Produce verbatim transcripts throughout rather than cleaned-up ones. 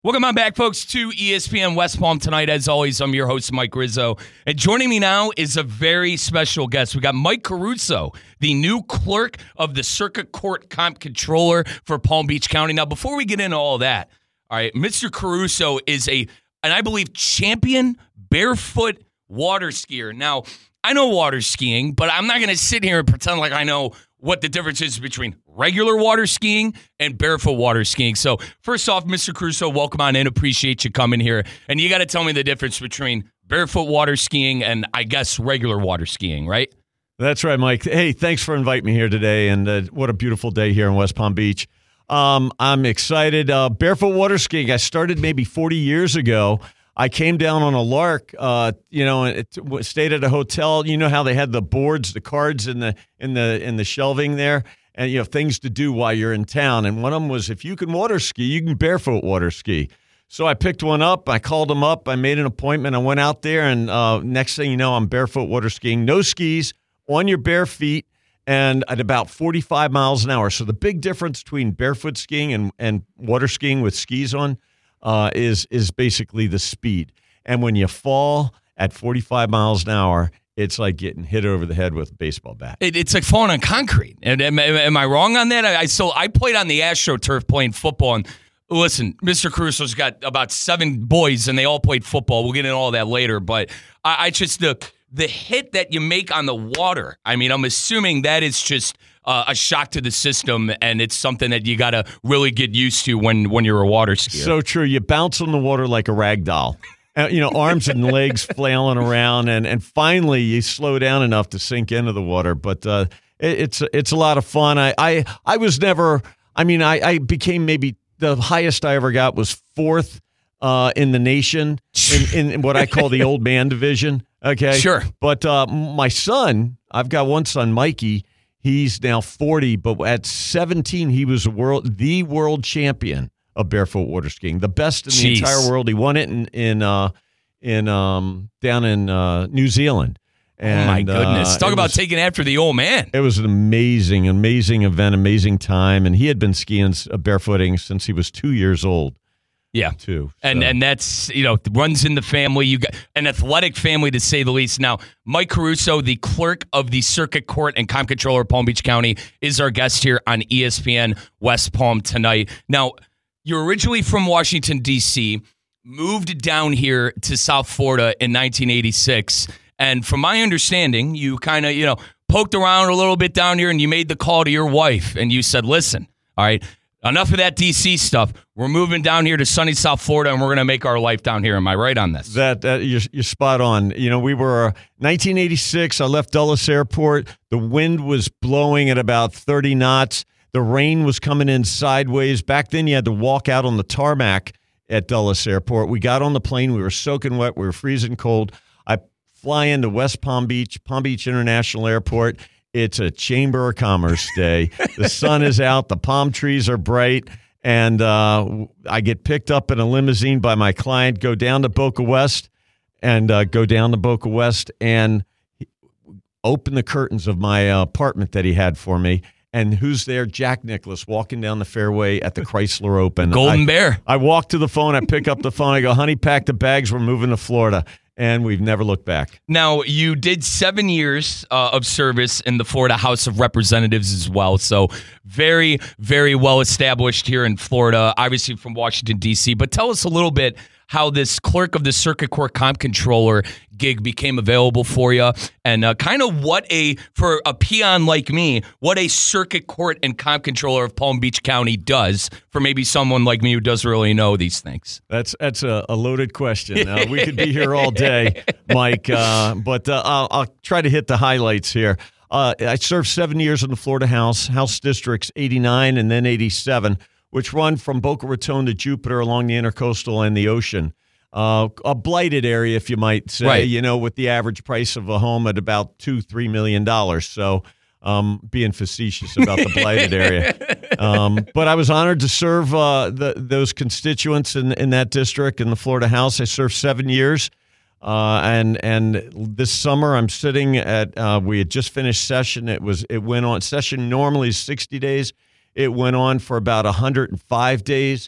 Welcome on back, folks, to E S P N West Palm tonight. As always, I'm your host, Mike Rizzo. And joining me now is a very special guest. We got Mike Caruso, the new clerk of the Circuit Court Comp Controller for Palm Beach County. Now, before we get into all that, all right, Mister Caruso is a, and I believe, champion barefoot water skier. Now, I know water skiing, but I'm not going to sit here and pretend like I know what the difference is between regular water skiing and barefoot water skiing. So first off, Mister Caruso, welcome on in. Appreciate you coming here. And you got to tell me the difference between barefoot water skiing and, I guess, regular water skiing, right? That's right, Mike. Hey, thanks for inviting me here today. And uh, what a beautiful day here in West Palm Beach. Um, I'm excited. Uh, barefoot water skiing, I started maybe forty years ago. I came down on a lark, uh, you know, and it, stayed at a hotel. You know how they had the boards, the cards in the in the in the shelving there, and you know things to do while you're in town. And one of them was, if you can water ski, you can barefoot water ski. So I picked one up. I called them up. I made an appointment. I went out there, and uh, next thing you know, I'm barefoot water skiing, no skis, on your bare feet, and at about forty-five miles an hour. So the big difference between barefoot skiing and and water skiing with skis on. Uh, is is basically the speed. And when you fall at forty-five miles an hour, it's like getting hit over the head with a baseball bat. It, it's like falling on concrete. And am, am I wrong on that? I, I so I played on the AstroTurf playing football. And listen, Mister Caruso's got about seven boys, and they all played football. We'll get into all that later. But I, I just the the hit that you make on the water. I mean, I'm assuming that is just Uh, a shock to the system, and it's something that you got to really get used to when, when you're a water skier. So true. You bounce on the water like a rag doll. Uh, you know, arms and legs flailing around, and, and finally you slow down enough to sink into the water. But uh, it, it's it's a lot of fun. I I, I was never, I mean, I, I became maybe the highest I ever got was fourth uh, in the nation in, in what I call the old man division. Okay. Sure. But uh, my son, I've got one son, Mikey. He's now forty, but at seventeen, he was a world, the world champion of barefoot water skiing, the best in the Jeez. entire world. He won it in in uh, in um, down in uh, New Zealand. And, oh my goodness! Uh, Talk about was, taking after the old man. It was an amazing, amazing event, amazing time, and he had been skiing uh, barefooting since he was two years old. Yeah, too. So. And and that's, you know, runs in the family. You got an athletic family, to say the least. Now, Mike Caruso, the clerk of the Circuit Court and Comp Controller of Palm Beach County, is our guest here on E S P N West Palm tonight. Now, you're originally from Washington, D C, moved down here to South Florida in nineteen eighty-six. And from my understanding, you kind of, you know, poked around a little bit down here, and you made the call to your wife, and you said, listen, all right, enough of that D C stuff. We're moving down here to sunny South Florida, and we're going to make our life down here. Am I right on this? That, that you're, you're spot on. You know, we were uh, nineteen eighty-six. I left Dulles Airport. The wind was blowing at about thirty knots. The rain was coming in sideways. Back then, you had to walk out on the tarmac at Dulles Airport. We got on the plane. We were soaking wet. We were freezing cold. I fly into West Palm Beach, Palm Beach International Airport. It's a Chamber of Commerce day. The sun is out. The palm trees are bright. And uh, I get picked up in a limousine by my client, go down to Boca West, and uh, go down to Boca West and open the curtains of my uh, apartment that he had for me. And who's there? Jack Nicklaus walking down the fairway at the Chrysler Open. Golden I, Bear. I walk to the phone. I pick up the phone. I go, honey, pack the bags. We're moving to Florida. And we've never looked back. Now, you did seven years uh, of service in the Florida House of Representatives as well. So very, very well established here in Florida, obviously from Washington, D C. But tell us a little bit how this clerk of the Circuit Court Comp Controller gig became available for you, and uh, kind of what a, for a peon like me, what a Circuit Court and Comp Controller of Palm Beach County does for maybe someone like me who doesn't really know these things. That's that's a, a loaded question. Uh, we could be here all day, Mike, uh, but uh, I'll, I'll try to hit the highlights here. Uh, I served seven years in the Florida House, House Districts eighty-nine and then eighty-seven, which run from Boca Raton to Jupiter along the intercoastal and the ocean. Uh, a blighted area, if you might say, right. You know, with the average price of a home at about two, three million dollars. So, um, being facetious about the blighted area. Um, but I was honored to serve uh, the, those constituents in in that district in the Florida House. I served seven years, uh, and and this summer I'm sitting at. Uh, we had just finished session. It was it went on. Session normally is sixty days. It went on for about one hundred five days.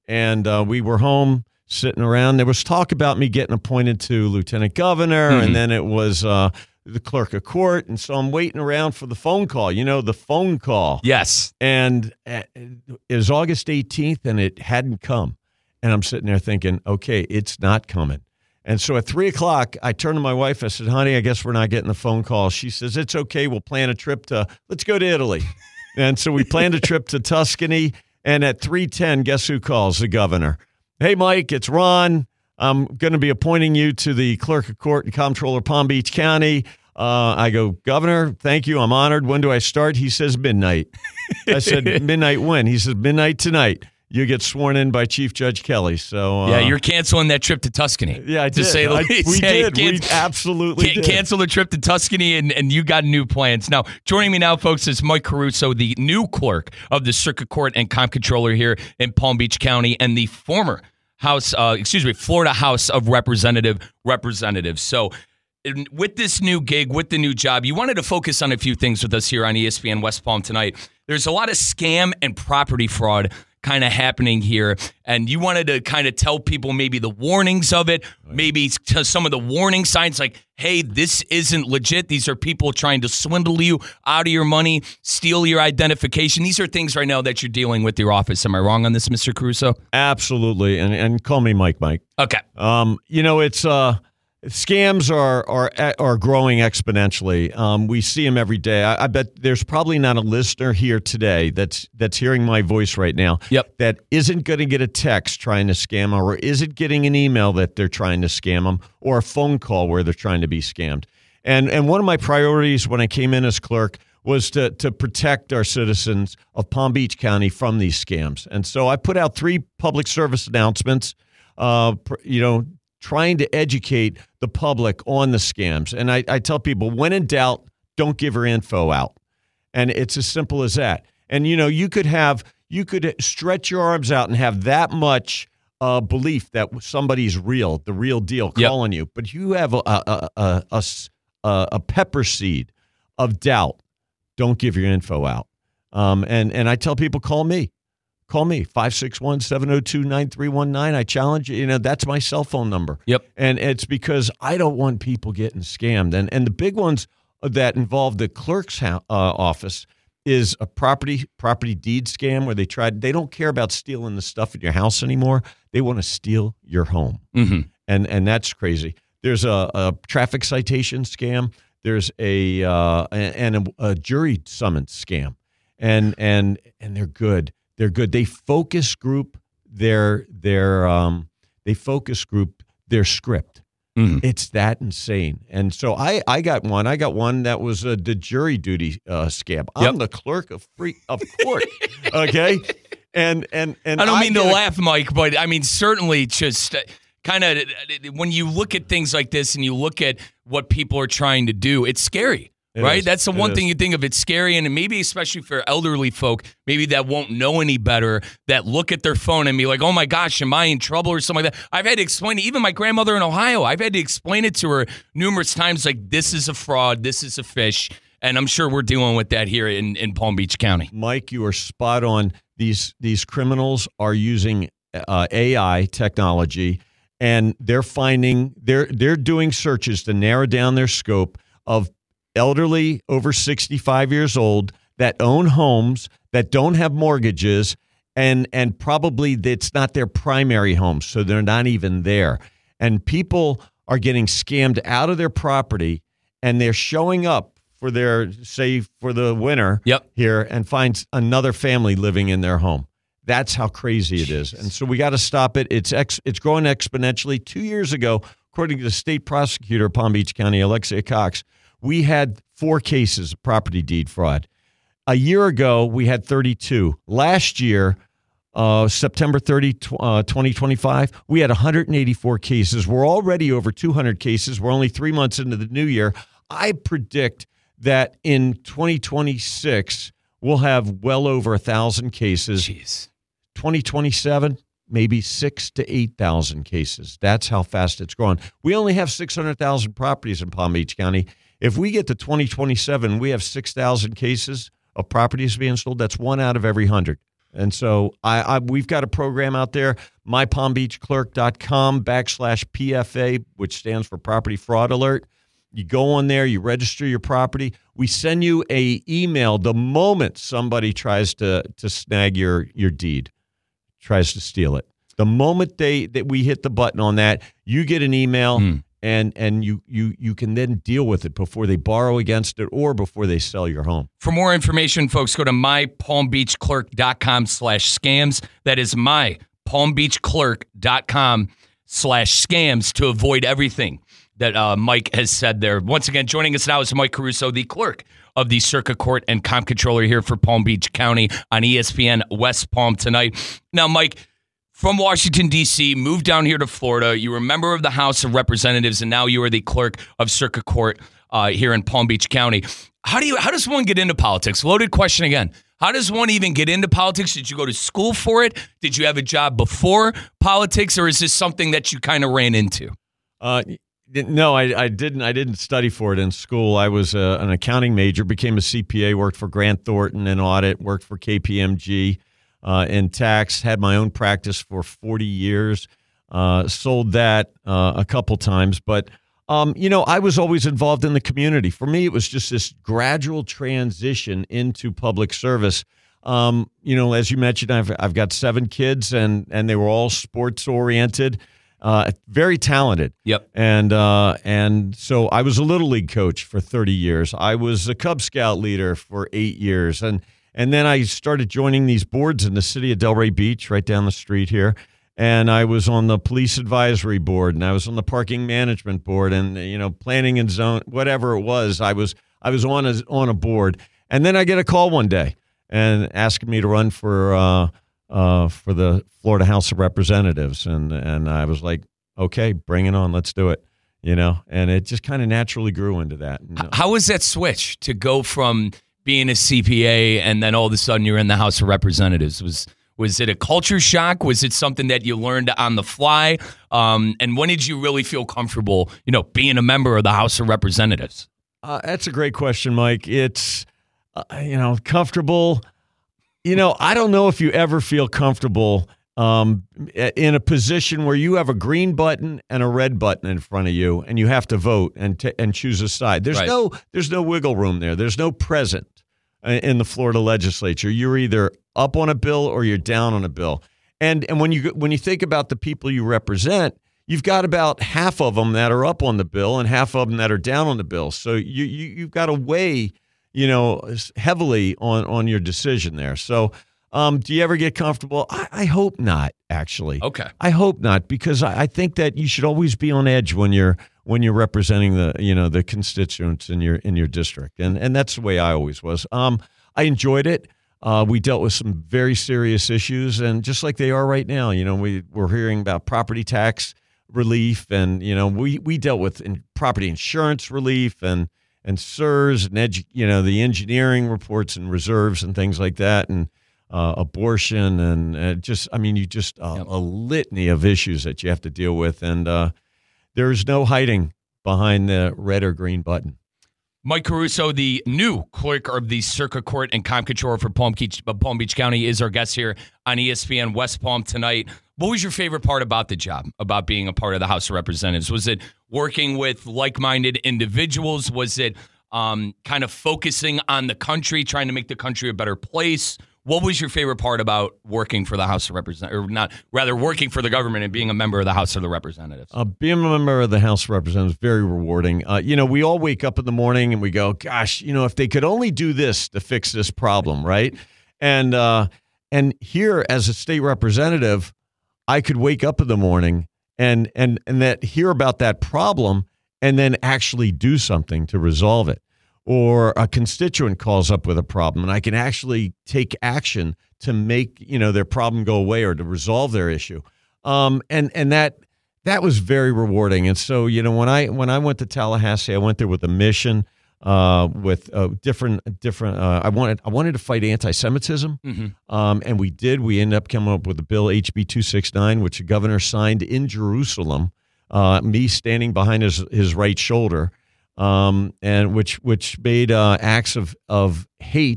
and uh, we were home sitting around. There was talk about me getting appointed to lieutenant governor, Mm-hmm. and then it was uh, the clerk of court. And so I'm waiting around for the phone call, you know, the phone call. Yes. And uh, it was August eighteenth, and it hadn't come. And I'm sitting there thinking, okay, it's not coming. And so at three o'clock, I turned to my wife. I said, honey, I guess we're not getting the phone call. She says, it's okay. We'll plan a trip to, let's go to Italy. And so we planned a trip to Tuscany. And at three ten, guess who calls? The governor. Hey, Mike, it's Ron. I'm going to be appointing you to the clerk of court and comptroller Palm Beach County. Uh, I go, Governor, thank you. I'm honored. When do I start? He says midnight. I said, midnight when? He says, midnight tonight. You get sworn in by Chief Judge Kelly. So uh, yeah, you're canceling that trip to Tuscany. Yeah, I to did. say the I, least. we Hey, did. We absolutely can, did. Cancel the trip to Tuscany, and, and you got new plans. Now, joining me now, folks, is Mike Caruso, the new clerk of the Circuit Court and Comp Controller here in Palm Beach County, and the former House, uh, excuse me, Florida House of Representative Representatives. So, in, with this new gig, with the new job, you wanted to focus on a few things with us here on E S P N West Palm tonight. There's a lot of scam and property fraud kind of happening here, and you wanted to kind of tell people maybe the warnings of it, maybe to some of the warning signs like, hey, this isn't legit. These are people trying to swindle you out of your money, steal your identification. These are things right now that you're dealing with your office. Am I wrong on this, Mister Caruso? Absolutely. And and call me Mike, Mike. Okay. Um, you know, it's uh, scams are are are growing exponentially. Um, we see them every day. I, I bet there's probably not a listener here today that's that's hearing my voice right now. Yep. That isn't going to get a text trying to scam them, or isn't getting an email that they're trying to scam them, or a phone call where they're trying to be scammed. And and one of my priorities when I came in as clerk was to to protect our citizens of Palm Beach County from these scams. And so I put out three public service announcements. Uh, you know. trying to educate the public on the scams. And I, I tell people, when in doubt, don't give your info out. And it's as simple as that. And, you know, you could have, you could stretch your arms out and have that much uh, belief that somebody's real, the real deal Yep. calling you. But you have a, a, a, a, a, a pepper seed of doubt. Don't give your info out. Um, and, and I tell people, call me. Call me, five six one, seven oh two, nine three one nine. I challenge you. You know, that's my cell phone number. Yep. And it's because I don't want people getting scammed. And and the big ones that involve the clerk's uh, office is a property property deed scam where they tried, they don't care about stealing the stuff in your house anymore. They want to steal your home. Mm-hmm. And and that's crazy. There's a, a traffic citation scam. There's a uh, and a, a jury summons scam. And and and they're good. They're good. They focus group their their um they focus group their script. Mm-hmm. It's that insane. And so I, I got one. I got one that was uh, the jury duty uh, scam. I'm Yep. the clerk of free of court. Okay, and and and I don't mean get to a- laugh, Mike, but I mean certainly just uh, kind of when you look at things like this and you look at what people are trying to do, it's scary. It right? is. That's the It one is. thing you think of. It's scary, and maybe especially for elderly folk, maybe that won't know any better, that look at their phone and be like, oh my gosh, am I in trouble or something like that? I've had to explain it. Even my grandmother in Ohio, I've had to explain it to her numerous times, like, this is a fraud, this is a fish, and I'm sure we're dealing with that here in, in Palm Beach County. Mike, you are spot on. These these criminals are using uh, A I technology, and they're finding they're they're doing searches to narrow down their scope of elderly over sixty-five years old that own homes, that don't have mortgages, and and probably it's not their primary home, so they're not even there. And people are getting scammed out of their property, and they're showing up for their, say, for the winter Yep. here and find another family living in their home. That's how crazy it is. And so we got to stop it. It's ex, it's growing exponentially. Two years ago, according to the state prosecutor of Palm Beach County, Alexia Cox, we had four cases of property deed fraud. A year ago, we had thirty-two. Last year, uh, September thirtieth, uh, twenty twenty-five, we had one hundred eighty-four cases. We're already over two hundred cases. We're only three months into the new year. I predict that in twenty twenty-six, we'll have well over one thousand cases. Jeez. twenty twenty-seven, maybe six to eight thousand cases. That's how fast it's growing. We only have six hundred thousand properties in Palm Beach County. If we get to twenty twenty-seven, we have six thousand cases of properties being sold. That's one out of every hundred. And so I, I we've got a program out there, my palm beach clerk dot com backslash P F A, which stands for Property Fraud Alert. You go on there, you register your property. We send you a email the moment somebody tries to to snag your your deed, tries to steal it. The moment they that we hit the button on that, you get an email. Mm. And and you, you you can then deal with it before they borrow against it or before they sell your home. For more information, folks, go to my palm beach clerk dot com slash scams. That is my palm beach clerk dot com slash scams to avoid everything that uh, Mike has said there. Once again, joining us now is Mike Caruso, the clerk of the Circuit Court and Comp Controller here for Palm Beach County on E S P N West Palm tonight. Now, Mike, from Washington, D C, moved down here to Florida. You were a member of the House of Representatives, and now you are the clerk of Circuit Court uh, here in Palm Beach County. How do you? How does one get into politics? Loaded question again. How does one even get into politics? Did you go to school for it? Did you have a job before politics, or is this something that you kind of ran into? Uh, no, I, I didn't. I didn't study for it in school. I was a, an accounting major, became a C P A, worked for Grant Thornton in audit, worked for K P M G. Uh, in tax, had my own practice for forty years, uh, sold that uh, a couple times. But, um, you know, I was always involved in the community. For me, it was just this gradual transition into public service. Um, you know, as you mentioned, I've, I've got seven kids, and, and they were all sports-oriented, uh, very talented. Yep. And, uh, and so I was a Little League coach for thirty years. I was a Cub Scout leader for eight years. And And then I started joining these boards in the city of Delray Beach, right down the street here. And I was on the police advisory board, and I was on the parking management board, and you know, planning and zone, whatever it was. I was I was on a on a board, and then I get a call one day and asking me to run for uh, uh, for the Florida House of Representatives, and and I was like, okay, bring it on, let's do it. You know, and it just kind of naturally grew into that. How was that switch to go from being a C P A and then all of a sudden you're in the House of Representatives? Was was it a culture shock? Was it something that you learned on the fly? Um, and when did you really feel comfortable, you know, being a member of the House of Representatives? Uh, that's a great question, Mike. It's, uh, you know, comfortable. You know, I don't know if you ever feel comfortable um, in a position where you have a green button and a red button in front of you, and you have to vote and t- and choose a side. There's right. no there's no wiggle room there. There's no present in the Florida legislature. You're either up on a bill or you're down on a bill. And and when you when you think about the people you represent, you've got about half of them that are up on the bill and half of them that are down on the bill. So you, you you've got to weigh, you know, heavily on on your decision there. So um, do you ever get comfortable? I, I hope not. Actually, okay. I hope not, because I, I think that you should always be on edge when you're when you're representing the you know the constituents in your in your district, and and that's the way I always was. Um, I enjoyed it. Uh, we dealt with some very serious issues, and just like they are right now, you know, we we're hearing about property tax relief, and you know, we we dealt with in property insurance relief, and and S E R S, and edu- you know, the engineering reports and reserves and things like that, and uh, abortion, and uh, just I mean, you just uh, yep. a litany of issues that you have to deal with, and uh, there's no hiding behind the red or green button. Mike Caruso, the new clerk of the Circuit Court and Comp Controller for Palm Beach, Palm Beach County, is our guest here on E S P N West Palm tonight. What was your favorite part about the job, about being a part of the House of Representatives? Was it working with like-minded individuals? Was it um, kind of focusing on the country, trying to make the country a better place? What was your favorite part about working for the House of Representatives, or not, rather working for the government and being a member of the House of the Representatives? Uh, being a member of the House of Representatives is very rewarding. Uh, you know, we all wake up in the morning and we go, gosh, you know, if they could only do this to fix this problem, right? And uh, and here as a state representative, I could wake up in the morning and and and that hear about that problem and then actually do something to resolve it. Or a constituent calls up with a problem, and I can actually take action to make, you know, their problem go away or to resolve their issue. Um, and and that that was very rewarding. And so, you know, when I when I went to Tallahassee, I went there with a mission, uh, with uh, different different. Uh, I wanted I wanted to fight anti-Semitism, mm-hmm. um, and we did. We ended up coming up with a bill, H B two sixty-nine, which the governor signed in Jerusalem. Uh, me standing behind his his right shoulder. Um, and which which made uh, acts of, of hate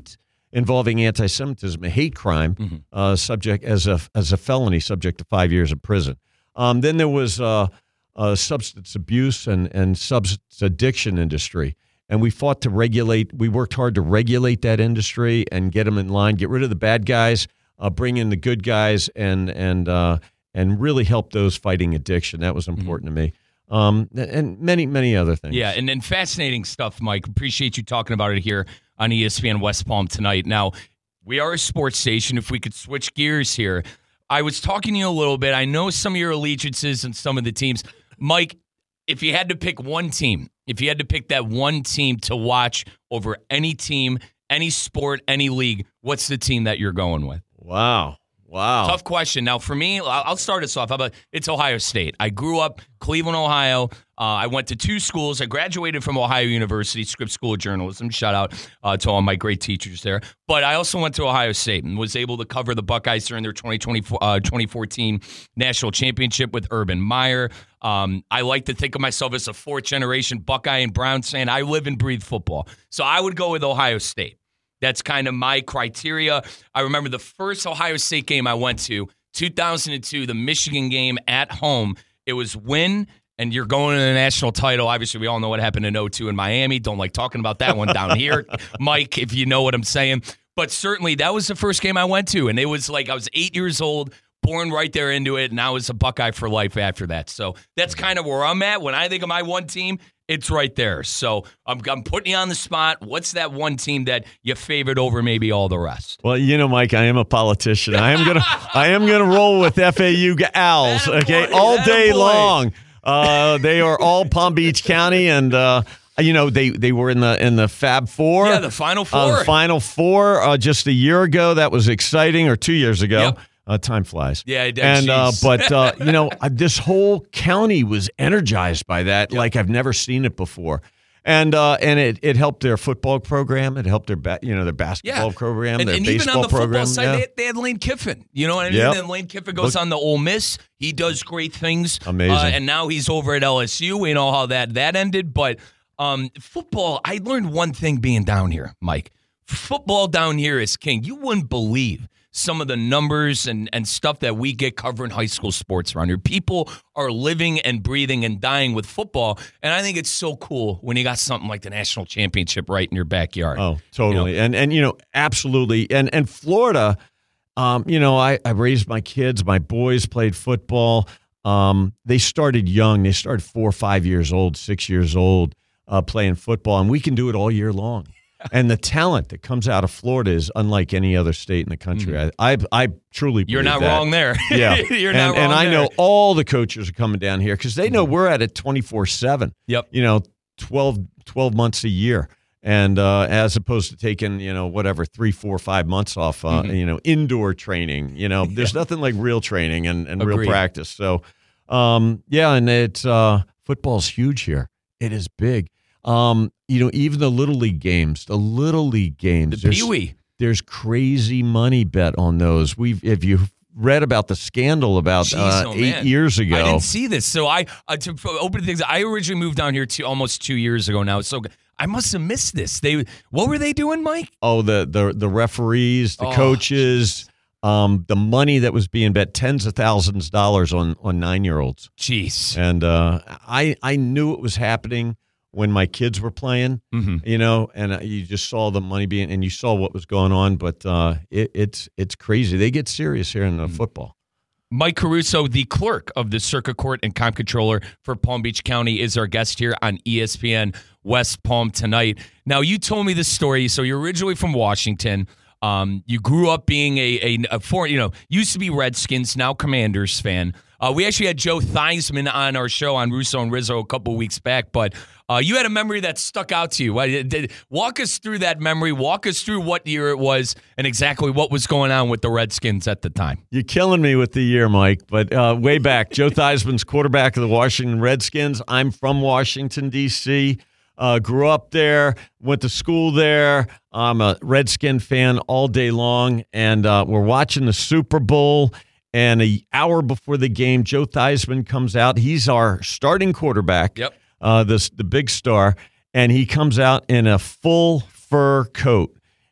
involving anti-Semitism, a hate crime, mm-hmm. uh, subject as a as a felony, subject to five years in prison. Um, then there was uh, uh, substance abuse and and substance addiction industry, and we fought to regulate. We worked hard to regulate that industry and get them in line, get rid of the bad guys, uh, bring in the good guys, and and uh, and really help those fighting addiction. That was important mm-hmm. to me. Um, and many, many other things. Yeah, and, and fascinating stuff, Mike. Appreciate you talking about it here on E S P N West Palm tonight. Now, we are a sports station. If we could switch gears here, I was talking to you a little bit. I know some of your allegiances and some of the teams. Mike, if you had to pick one team, if you had to pick that one team to watch over any team, any sport, any league, what's the team that you're going with? Wow. Wow. Tough question. Now, for me, I'll start us off. How about it's Ohio State? I grew up Cleveland, Ohio. Uh, I went to two schools. I graduated from Ohio University, Scripps School of Journalism. Shout out uh, to all my great teachers there. But I also went to Ohio State and was able to cover the Buckeyes during their twenty twenty-four, uh, twenty fourteen national championship with Urban Meyer. Um, I like to think of myself as a fourth-generation Buckeye and Browns fan. I live and breathe football. So I would go with Ohio State. That's kind of my criteria. I remember the first Ohio State game I went to, two thousand two, the Michigan game at home. It was win, and you're going to the national title. Obviously, we all know what happened in oh two in Miami. Don't like talking about that one down here, Mike, if you know what I'm saying. But certainly, that was the first game I went to, and it was like I was eight years old, born right there into it, and I was a Buckeye for life after that. So that's kind of where I'm at. When I think of my one team, it's right there. So I'm, I'm putting you on the spot. What's that one team that you favored over maybe all the rest? Well, you know, Mike, I am a politician. I am gonna, I am gonna roll with F A U Owls. Okay, boy, all day boy. long. Uh, they are all Palm Beach County, and uh, you know they, they were in the in the Fab Four. Yeah, the Final Four. Uh, the Final Four uh, just a year ago. That was exciting, or two years ago. Yep. Uh, time flies. Yeah, it and uh, does. but uh, you know, this whole county was energized by that, yep. like I've never seen it before. And uh, and it, it helped their football program. It helped their ba- you know their basketball yeah. program, and, their and baseball even on the program. football side, yeah. they, had, they had Lane Kiffin. You know what I mean? Yep. And Lane Kiffin goes Look, on the Ole Miss. He does great things. Amazing. Uh, and now he's over at L S U. We know how that that ended. But um, football, I learned one thing being down here, Mike. Football down here is king. You wouldn't believe some of the numbers and, and stuff that we get covering high school sports around here. People are living and breathing and dying with football, and I think it's so cool when you got something like the national championship right in your backyard. Oh, totally. You know? And, and you know, absolutely. And and Florida, um, you know, I, I raised my kids. My boys played football. Um, they started young. They started four or five years old, six years old, uh, playing football, and we can do it all year long. And the talent that comes out of Florida is unlike any other state in the country. Mm-hmm. I, I I truly believe You're not that. wrong there. Yeah. You're and, not wrong And I there. know all the coaches are coming down here because they know we're at it twenty-four seven. Yep. You know, twelve, twelve months a year. And uh, as opposed to taking, you know, whatever, three, four, five months off, uh, mm-hmm. you know, indoor training. You know, there's yeah. nothing like real training and, and real practice. So, um, yeah, and it's uh, football's huge here. It is big. Um, you know, even the Little League games, the Little League games, the Pee-wee. There's crazy money bet on those. We've, if you read about the scandal about Jeez, uh, oh, eight man. years ago. I didn't see this. So I, uh, to open things, I originally moved down here to almost two years ago now. So I must have missed this. They, what were they doing, Mike? Oh, the the the referees, the oh, coaches, um, the money that was being bet, tens of thousands of dollars on on nine year olds. Jeez. And uh, I I knew it was happening when my kids were playing, mm-hmm. you know, and you just saw the money being, and you saw what was going on, but uh, it, it's it's crazy. They get serious here in the mm-hmm. football. Mike Caruso, the clerk of the Circuit Court and Comptroller for Palm Beach County, is our guest here on E S P N West Palm tonight. Now, you told me this story. So you're originally from Washington. Um, you grew up being a, a, a foreign, you know, used to be Redskins, now Commanders fan. Uh, we actually had Joe Theismann on our show on Russo and Rizzo a couple weeks back, but uh, you had a memory that stuck out to you. Walk us through that memory. Walk us through what year it was and exactly what was going on with the Redskins at the time. You're killing me with the year, Mike, but uh, way back, Joe Theismann's quarterback of the Washington Redskins. I'm from Washington, D C, uh, grew up there, went to school there. I'm a Redskin fan all day long, and uh, we're watching the Super Bowl. And an hour before the game, Joe Theismann comes out. He's our starting quarterback, yep. uh, this the big star, and he comes out in a full fur coat.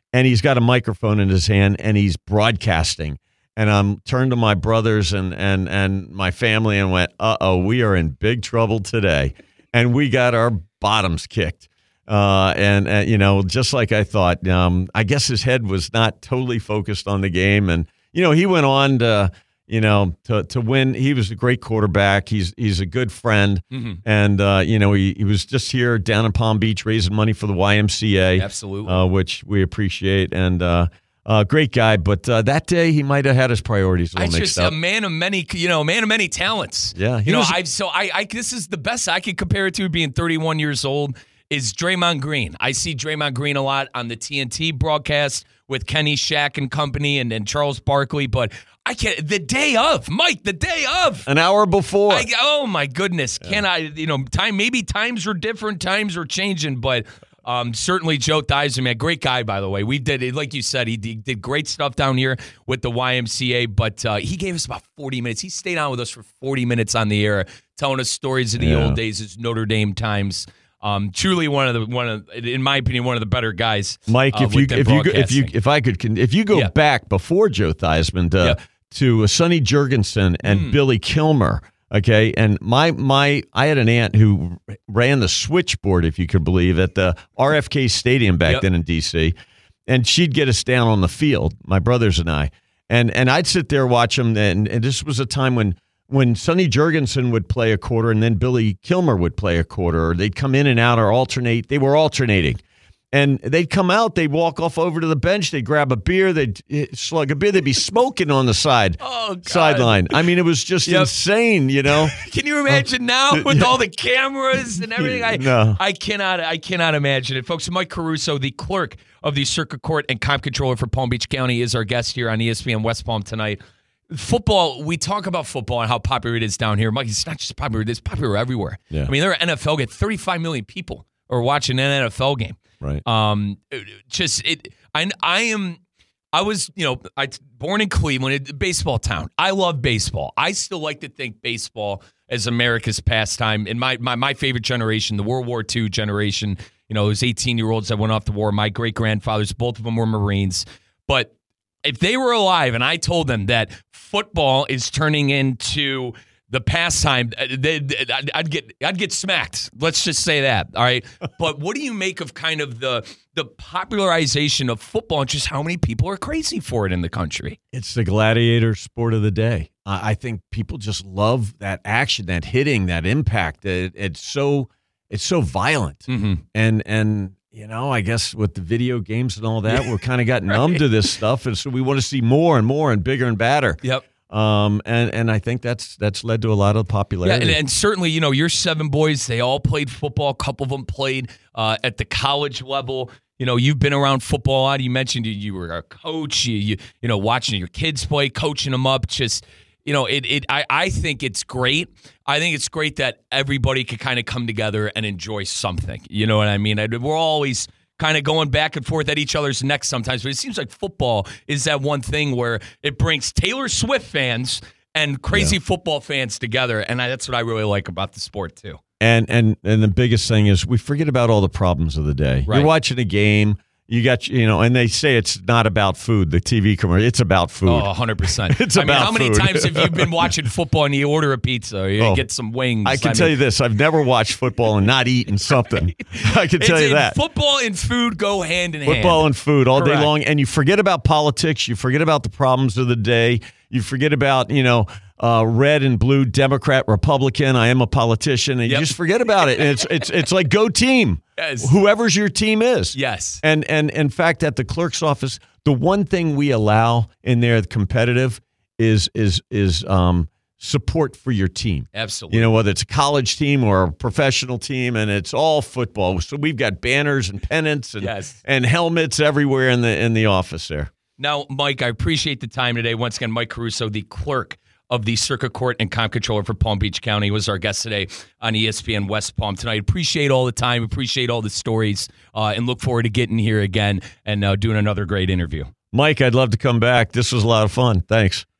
and he's got a microphone in his hand, and he's broadcasting. And I'm turned to my brothers and and and my family and went, uh-oh, we are in big trouble today. And we got our bottoms kicked. Uh, and, and, you know, just like I thought, um, I guess his head was not totally focused on the game. And, you know, he went on to, you know, to to win. He was a great quarterback. He's he's a good friend. Mm-hmm. And, uh, you know, he, he was just here down in Palm Beach raising money for the Y M C A. Absolutely. Uh, which we appreciate. And, uh, Uh, great guy, but uh, that day he might have had his priorities a little I mixed just up. a man of many, you know, a man of many talents. Yeah, you know, I so I, I this is the best I could compare it to being thirty-one years old is Draymond Green. I see Draymond Green a lot on the T N T broadcast with Kenny Shaq and company, and then Charles Barkley. But I can't. The day of, Mike, the day of, an hour before. I, oh my goodness, yeah. Can I? You know, time maybe times are different, times are changing, but. Um, certainly Joe Theismann, man, great guy, by the way. We did it, like you said, he did, did great stuff down here with the Y M C A, but uh, he gave us about forty minutes. He stayed on with us for forty minutes on the air, telling us stories of the yeah. old days, his Notre Dame times. Um, truly one of the one of, in my opinion, one of the better guys. Mike, uh, if you if you if you if I could if you go yeah. back before Joe Theismann to yeah. to uh, Sonny Jurgensen and mm. Billy Kilmer. Okay, and my my I had an aunt who ran the switchboard, if you could believe, at the R F K Stadium back yep. then in D C, and she'd get us down on the field, my brothers and I, and and I'd sit there watch them, and, and this was a time when when Sonny Jurgensen would play a quarter, and then Billy Kilmer would play a quarter, or they'd come in and out or alternate. They were alternating. And they'd come out, they'd walk off over to the bench, they'd grab a beer, they'd slug a beer, they'd be smoking on the side oh, sideline. I mean, it was just yep. insane, you know. Can you imagine now with all the cameras and everything? I no. I cannot I cannot imagine it. Folks, Mike Caruso, the clerk of the Circuit Court and Comp Controller for Palm Beach County, is our guest here on E S P N West Palm tonight. Football, we talk about football and how popular it is down here. Mike, it's not just popular, it's popular everywhere. Yeah. I mean, there are N F L games, thirty-five million people are watching an N F L game. Right. Um, just it. I I am. I was you know I born in Cleveland, a baseball town. I love baseball. I still like to think baseball as America's pastime. In my my my favorite generation, the World War Two generation. You know, those eighteen year olds that went off to war. My great grandfathers, both of them were Marines. But if they were alive, and I told them that football is turning into the pastime, they, they, I'd get I'd get smacked. Let's just say that. All right. But what do you make of kind of the the popularization of football and just how many people are crazy for it in the country? It's the gladiator sport of the day. Uh, I think people just love that action, that hitting, that impact. It, it's so it's so violent, mm-hmm. and and you know, I guess with the video games and all that, we're kind of got numb right. to this stuff, and so we want to see more and more and bigger and badder. Yep. Um, and, and I think that's that's led to a lot of popularity. Yeah, and, and certainly, you know, your seven boys, they all played football. A couple of them played uh, at the college level. You know, you've been around football a lot. You mentioned you, you were a coach, you, you you know, watching your kids play, coaching them up. Just, you know, it it I, I think it's great. I think it's great that everybody could kind of come together and enjoy something. You know what I mean? I, we're always kind of going back and forth at each other's necks sometimes, but it seems like football is that one thing where it brings Taylor Swift fans and crazy yeah. football fans together, and I, that's what I really like about the sport too. And and and the biggest thing is we forget about all the problems of the day. Right. You're watching a game. You got, you know, and they say it's not about food, the T V commercial. It's about food. Oh, one hundred percent. It's I about mean, how many food. times have you been watching football and you order a pizza or you oh, get some wings? I can I tell mean, you this. I've never watched football and not eaten something. I can tell you that. Football and food go hand in football hand. Football and food all Correct. day long. And you forget about politics. You forget about the problems of the day. You forget about, you know, uh, red and blue, Democrat, Republican. I am a politician. And yep. you just forget about it. And it's it's it's like go team. Yes. Whoever's your team is. Yes. And and in fact, at the clerk's office, the one thing we allow in there competitive is is is um, support for your team. Absolutely. You know, whether it's a college team or a professional team, and it's all football. So we've got banners and pennants and yes. and helmets everywhere in the in the office there. Now, Mike, I appreciate the time today. Once again, Mike Caruso, the clerk of the Circuit Court and Comp Controller for Palm Beach County, was our guest today on E S P N West Palm tonight. Appreciate all the time, appreciate all the stories, uh, and look forward to getting here again and uh, doing another great interview. Mike, I'd love to come back. This was a lot of fun. Thanks.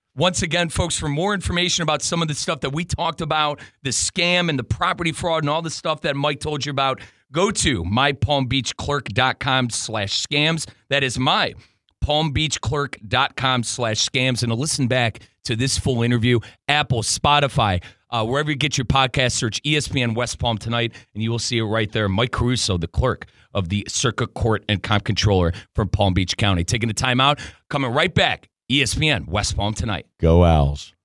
Once again, folks, for more information about some of the stuff that we talked about, the scam and the property fraud and all the stuff that Mike told you about, go to mypalmbeachclerk.com slash scams. That is my palmbeachclerk.com slash scams. And to listen back to this full interview, Apple, Spotify, uh, wherever you get your podcast, search E S P N West Palm Tonight, and you will see it right there. Mike Caruso, the clerk of the Circuit Court and Comp Controller from Palm Beach County. Taking the time out, coming right back. E S P N West Palm Tonight. Go Owls.